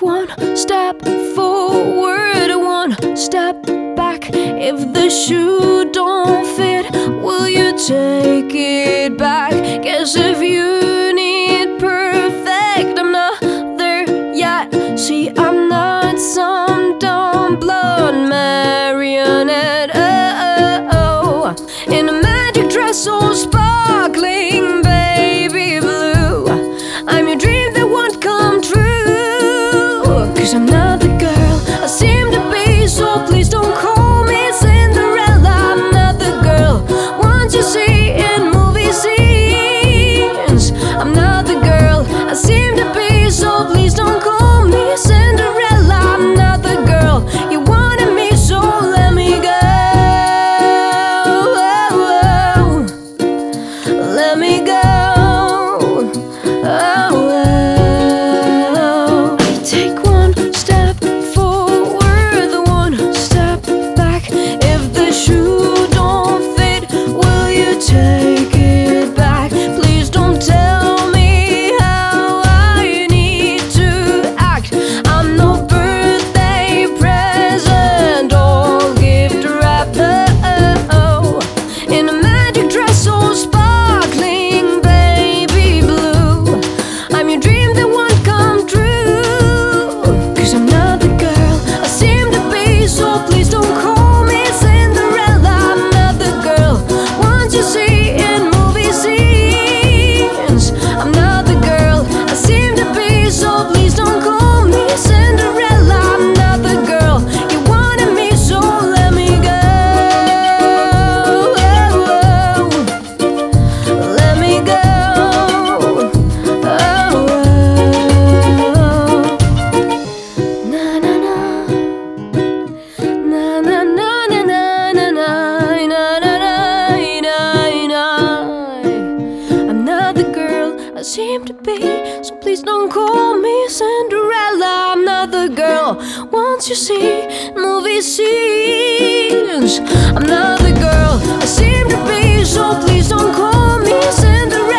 one step forward, one step back. If the shoe don't fit, will you take it back? Guess if you need perfect, I'm not there yet. See, I'm not some dumb blonde marionette. Oh, in a magic dress so sparkling baby blue, I'm your dream that won't come true. 'Cause I'm not the girl I seem to be, so please don't call me Cinderella. I'm not the girl once you see in movie scenes. I'm not the girl I seem to be, so please don't call me Cinderella. I'm not the girl you wanted me, so let me go. Let me go. Take one step forward, one step back. If the shoe don't fit, will you take it back? Please don't tell me how I need to act. I'm no birthday present or gift wrap. Oh, in a magic dress so sparkling baby blue, I'm your dream that won't come true. 'Cause I'm not the girl I seem to be, so please don't call me Cinderella. I'm not the girl once you see in movie scenes. I'm not the girl I seem to be, so please don't call me Cinderella. I'm not the girl you wanted me, so let me go. Let me go. Na na na, na na na na na na na na na na. I'm not the girl I seem to be, so please don't call me Cinderella. I'm not the girl once you see movie scenes. I'm not the girl I seem to be, so please don't call me Cinderella.